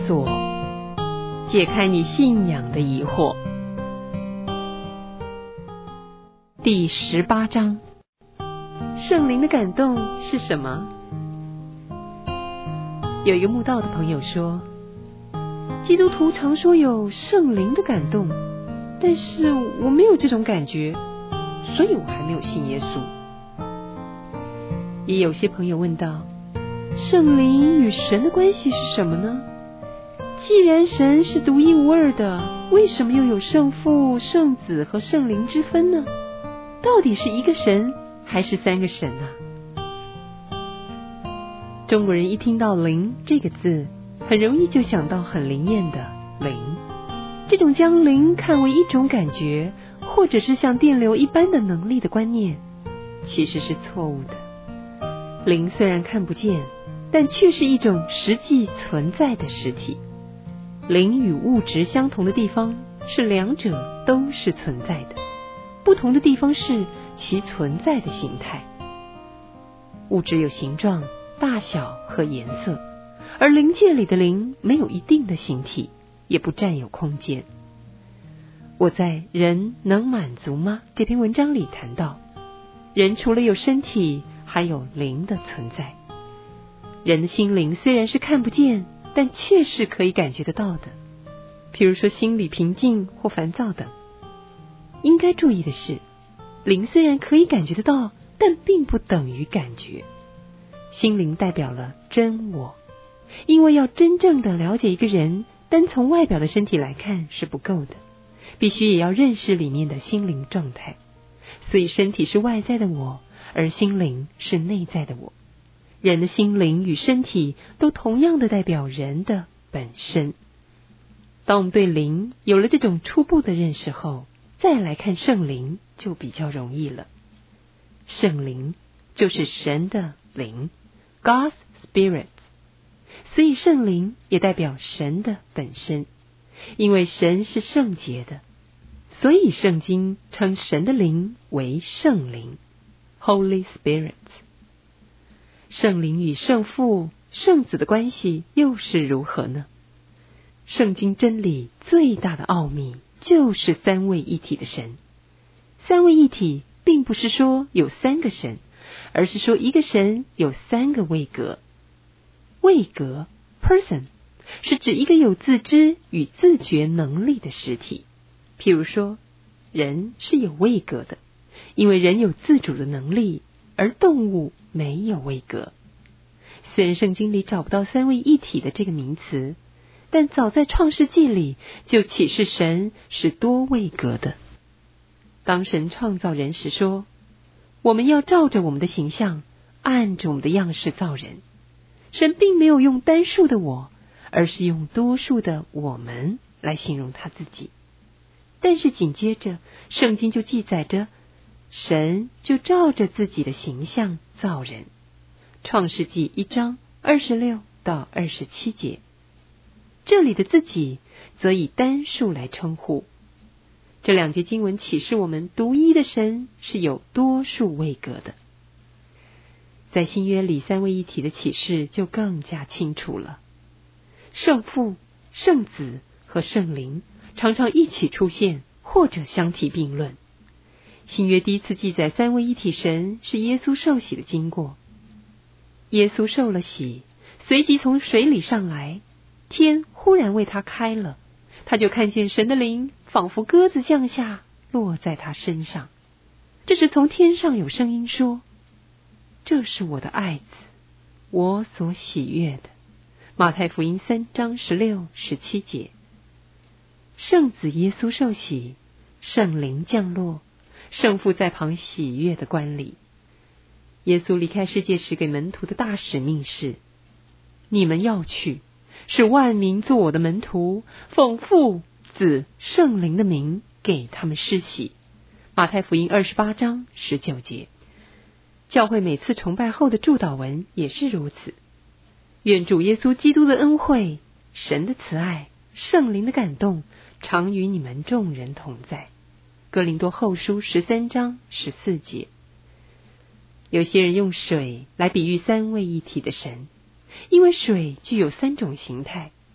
索，解开你信仰的疑惑。第18章，圣灵的感动是什么？有一个慕道的朋友说，基督徒常说有圣灵的感动，但是我没有这种感觉，所以我还没有信耶稣。也有些朋友问道，圣灵与神的关系是什么呢？既然神是独一无二的，为什么又有圣父、圣子和圣灵之分呢？到底是一个神还是三个神啊？中国人一听到灵这个字，很容易就想到很灵验的灵，这种将灵看为一种感觉，或者是像电流一般的能力的观念，其实是错误的。灵虽然看不见，但却是一种实际存在的实体。灵与物质相同的地方是两者都是存在的，不同的地方是其存在的形态。物质有形状、大小和颜色，而灵界里的灵没有一定的形体，也不占有空间。我在人能满足吗这篇文章里谈到，人除了有身体，还有灵的存在。人的心灵虽然是看不见，但却是可以感觉得到的，譬如说心里平静或烦躁等。应该注意的是，灵虽然可以感觉得到，但并不等于感觉。心灵代表了真我，因为要真正的了解一个人，单从外表的身体来看是不够的，必须也要认识里面的心灵状态。所以身体是外在的我，而心灵是内在的我。人的心灵与身体都同样的代表人的本身。当我们对灵有了这种初步的认识后，再来看圣灵就比较容易了。圣灵就是神的灵， God's Spirit， 所以圣灵也代表神的本身。因为神是圣洁的，所以圣经称神的灵为圣灵， Holy Spirit。 圣灵与圣父、圣子的关系又是如何呢？圣经真理最大的奥秘就是三位一体的神。三位一体并不是说有三个神，而是说一个神有三个位格。位格 person 是指一个有自知与自觉能力的实体。譬如说，人是有位格的，因为人有自主的能力，而动物没有位格。虽然圣经里找不到三位一体的这个名词，但早在创世纪里就启示神是多位格的。当神创造人时说，我们要照着我们的形象，按着我们的样式造人。神并没有用单数的我，而是用多数的我们来形容他自己。但是紧接着圣经就记载着，神就照着自己的形象造人。创世纪1章26到27节，这里的自己则以单数来称呼。这两节经文启示我们，独一的神是有多数位格的。在新约里，三位一体的启示就更加清楚了。圣父、圣子和圣灵常常一起出现，或者相提并论。新约第一次记载三位一体神是耶稣受洗的经过。耶稣受了洗，随即从水里上来，天忽然为他开了，他就看见神的灵仿佛鸽子降下，落在他身上。这时从天上有声音说，这是我的爱子，我所喜悦的。马太福音3章16、17节。圣子耶稣受洗，圣灵降落，圣父在旁喜悦的观礼。耶稣离开世界时给门徒的大使命是，你们要去，使万民做我的门徒，奉父、子、圣灵的名给他们施洗。马太福音28章19节。教会每次崇拜后的祝祷文也是如此。愿主耶稣基督的恩惠、神的慈爱、圣灵的感动常与你们众人同在。哥林多后书13章14节。有些人用水来比喻三位一体的神，因为水具有三种形态。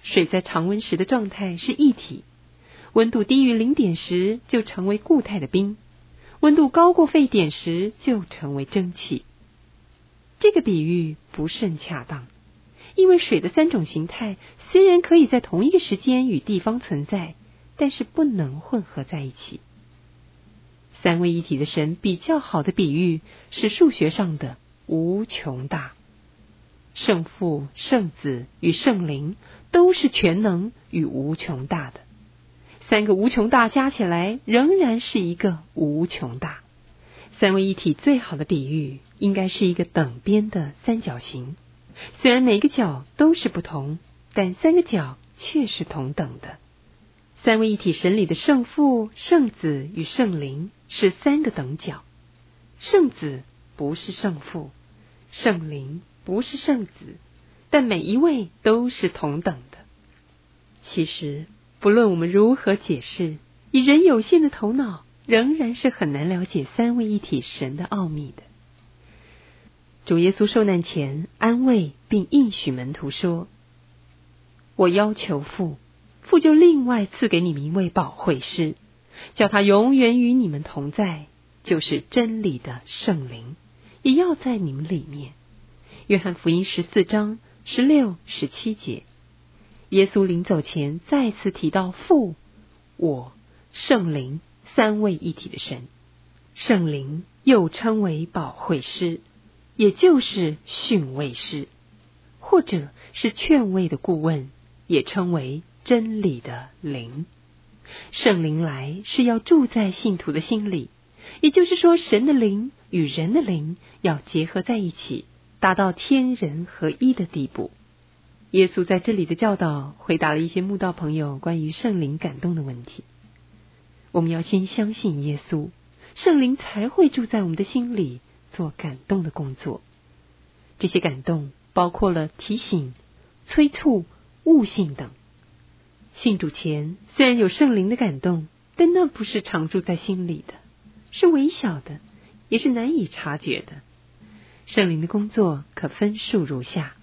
水在常温时的状态是液体，温度低于0点时就成为固态的冰，温度高过沸点时就成为蒸汽。这个比喻不甚恰当，因为水的3种形态虽然可以在同一个时间与地方存在，但是不能混合在一起。三位一体的神比较好的比喻是数学上的无穷大。圣父、圣子与圣灵都是全能与无穷大的，3个无穷大加起来仍然是一个无穷大。三位一体最好的比喻应该是一个等边的三角形，虽然每个角都是不同，但3个角却是同等的。三位一体神里的圣父、圣子与圣灵是3个等角，圣子不是圣父，圣灵不是圣子，但每一位都是同等的。其实不论我们如何解释，以人有限的头脑仍然是很难了解三位一体神的奥秘的。主耶稣受难前安慰并应许门徒说，我要求父，父就另外赐给你们一位保惠师，叫他永远与你们同在，就是真理的圣灵，也要在你们里面。约翰福音14章16、17节。耶稣临走前再次提到父、我、圣灵三位一体的神。圣灵又称为保惠师，也就是训慰师，或者是劝慰的顾问，也称为真理的灵。圣灵来是要住在信徒的心里，也就是说神的灵与人的灵要结合在一起，达到天人合一的地步。耶稣在这里的教导回答了一些慕道朋友关于圣灵感动的问题。我们要先相信耶稣，圣灵才会住在我们的心里做感动的工作。这些感动包括了提醒、催促、悟性等。信主前虽然有圣灵的感动，但那不是常住在心里的，是微小的，也是难以察觉的。圣灵的工作可分数如下：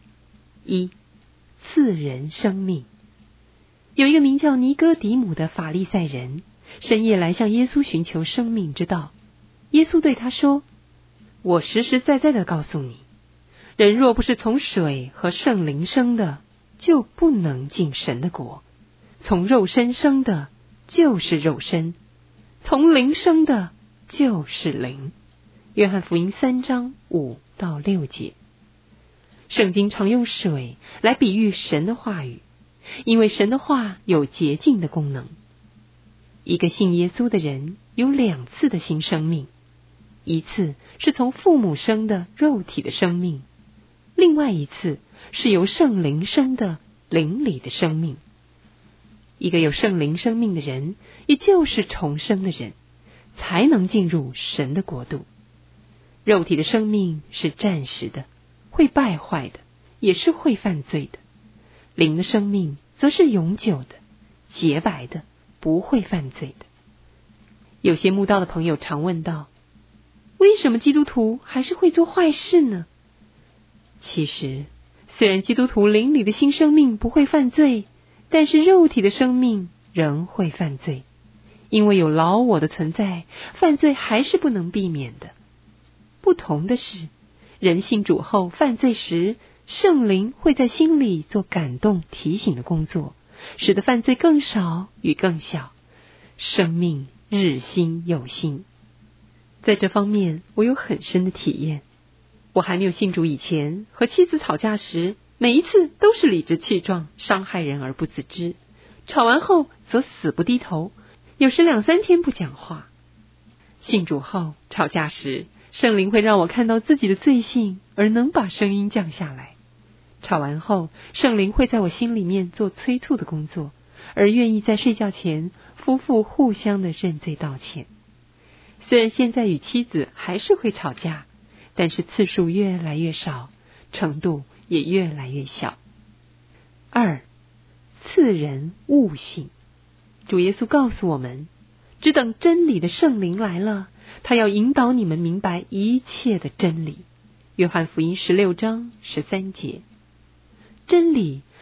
1. 赐人生命。有一个名叫尼哥底母的法利赛人，深夜来向耶稣寻求生命之道。耶稣对他说，我实实在在的告诉你，人若不是从水和圣灵生的，就不能进神的国。从肉身生的就是肉身，从灵生的就是灵。约翰福音3章5到6节。圣经常用水来比喻神的话语，因为神的话有洁净的功能。一个信耶稣的人有2次的新生命，一次是从父母生的肉体的生命，另外一次是由圣灵生的灵里的生命。一个有圣灵生命的人，也就是重生的人，才能进入神的国度。肉体的生命是暂时的，会败坏的，也是会犯罪的。灵的生命则是永久的，洁白的，不会犯罪的。有些慕道的朋友常问道，为什么基督徒还是会做坏事呢？其实，虽然基督徒灵里的新生命不会犯罪，但是肉体的生命仍会犯罪，因为有老我的存在，犯罪还是不能避免的。不同的是，人信主后犯罪时，圣灵会在心里做感动提醒的工作，使得犯罪更少与更小，生命日新又新。在这方面我有很深的体验。我还没有信主以前，和妻子吵架时，每一次都是理直气壮，伤害人而不自知，吵完后则死不低头，有时2、3天不讲话。信主后吵架时，圣灵会让我看到自己的罪性，而能把声音降下来。吵完后，圣灵会在我心里面做催促的工作，而愿意在睡觉前夫妇互相的认罪道歉。虽然现在与妻子还是会吵架，但是次数越来越少，程度也越来越小。2. 赐人悟性。主耶稣告诉我们，只等真理的圣灵来了，他要引导你们明白一切的真理。约翰福音16章13节。真理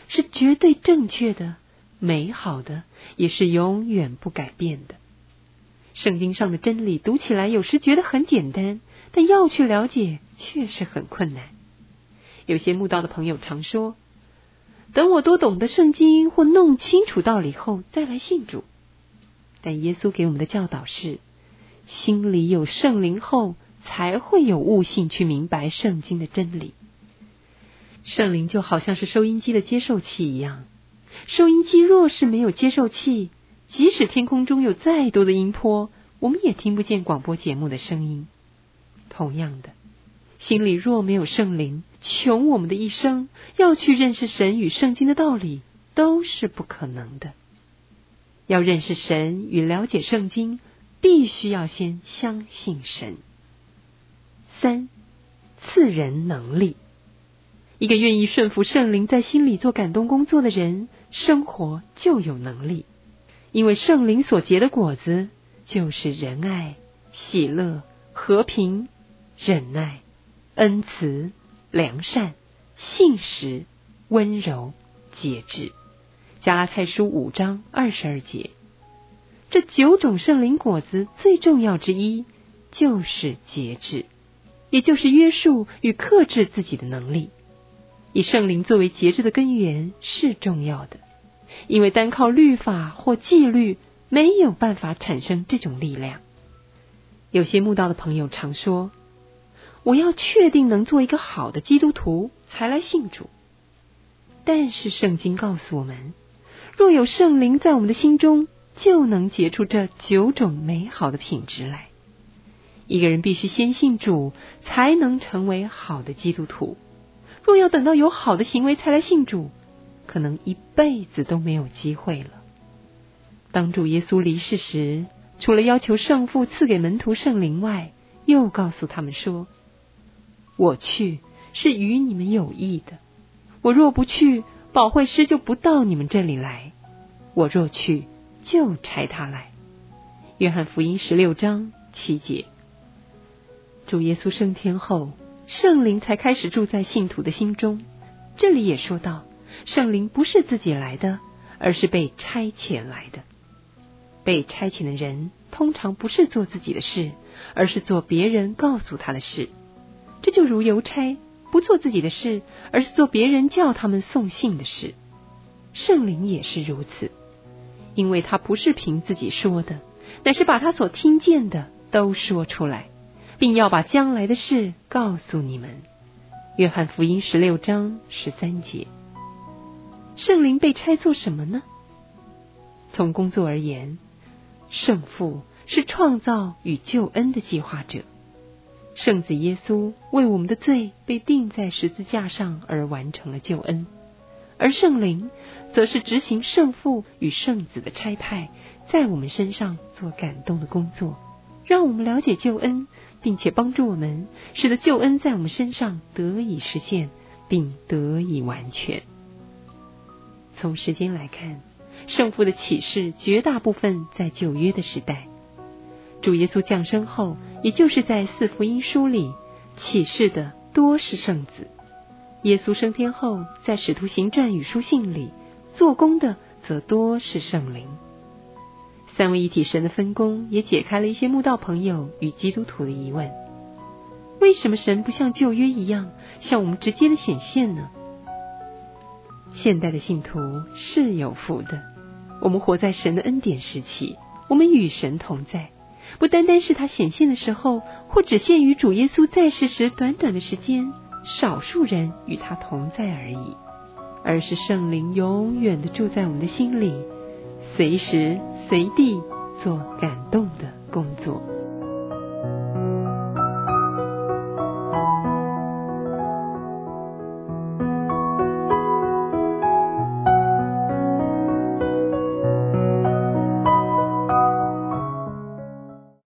是绝对正确的，美好的，也是永远不改变的。圣经上的真理读起来有时觉得很简单，但要去了解确实很困难。有些慕道的朋友常说，等我多懂得圣经或弄清楚道理后再来信主。但耶稣给我们的教导是，心里有圣灵后才会有悟性去明白圣经的真理。圣灵就好像是收音机的接受器一样，收音机若是没有接受器，即使天空中有再多的音波，我们也听不见广播节目的声音。同样的，心里若没有圣灵，穷我们的一生要去认识神与圣经的道理都是不可能的。要认识神与了解圣经，必须要先相信神。3. 赐人能力。一个愿意顺服圣灵在心里做感动工作的人，生活就有能力。因为圣灵所结的果子就是仁爱、喜乐、和平、忍耐、恩慈、良善、信实、温柔、节制。加拉太书5章22节。这9种圣灵果子最重要之一就是节制，也就是约束与克制自己的能力。以圣灵作为节制的根源是重要的，因为单靠律法或纪律没有办法产生这种力量。有些慕道的朋友常说，我要确定能做一个好的基督徒才来信主。但是圣经告诉我们，若有圣灵在我们的心中，就能结出这9种美好的品质来。一个人必须先信主，才能成为好的基督徒。若要等到有好的行为才来信主，可能一辈子都没有机会了。当主耶稣离世时，除了要求圣父赐给门徒圣灵外，又告诉他们说，我去是与你们有益的，我若不去，保惠师就不到你们这里来，我若去，就差他来。约翰福音16章7节。主耶稣升天后，圣灵才开始住在信徒的心中。这里也说到，圣灵不是自己来的，而是被差遣来的。被差遣的人通常不是做自己的事，而是做别人告诉他的事。这就如邮差不做自己的事，而是做别人叫他们送信的事。圣灵也是如此，因为他不是凭自己说的，乃是把他所听见的都说出来，并要把将来的事告诉你们。约翰福音16章13节。圣灵被差做什么呢？从工作而言，圣父是创造与救恩的计划者，圣子耶稣为我们的罪被钉在十字架上而完成了救恩，而圣灵则是执行圣父与圣子的差派，在我们身上做感动的工作，让我们了解救恩，并且帮助我们，使得救恩在我们身上得以实现，并得以完全。从时间来看，圣父的启示绝大部分在旧约的时代。主耶稣降生后，也就是在4福音书里，启示的多是圣子。耶稣升天后，在使徒行传与书信里，做工的则多是圣灵。三位一体神的分工也解开了一些慕道朋友与基督徒的疑问。为什么神不像旧约一样，向我们直接的显现呢？现代的信徒是有福的，我们活在神的恩典时期，我们与神同在，不单单是他显现的时候，或只限于主耶稣在世时短短的时间，少数人与他同在而已，而是圣灵永远的住在我们的心里，随时随地做感动的工作。